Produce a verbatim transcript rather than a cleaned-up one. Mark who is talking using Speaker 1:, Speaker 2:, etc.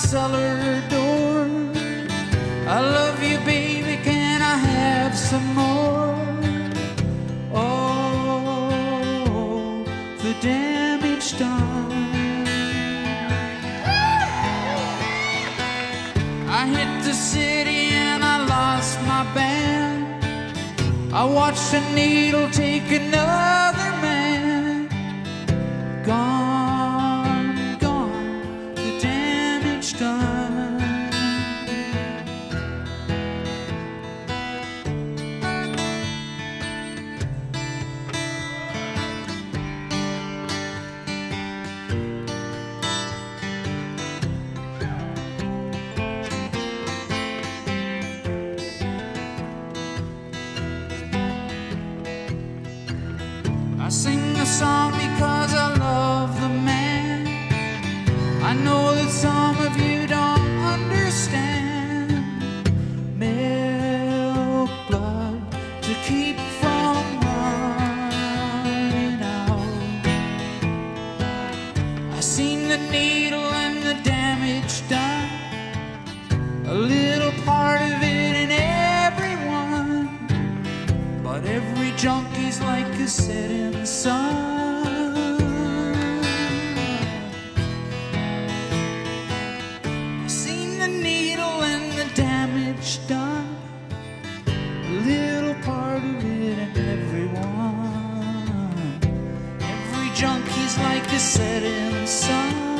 Speaker 1: cellar door. I love you, baby, can I have some more? Oh, the damage done. I hit the city and I lost my band. I watched a needle take another man. Gone, gone, the damage done. I sing a song because I love the man. I know that some of you don't understand. Milk blood to keep from running out. I seen the needle and the damage done. A little part of it in everyone, but every junkie's like a setting sun. I seen the needle and the damage done. A little part of it in everyone. Every junkie's like a setting sun.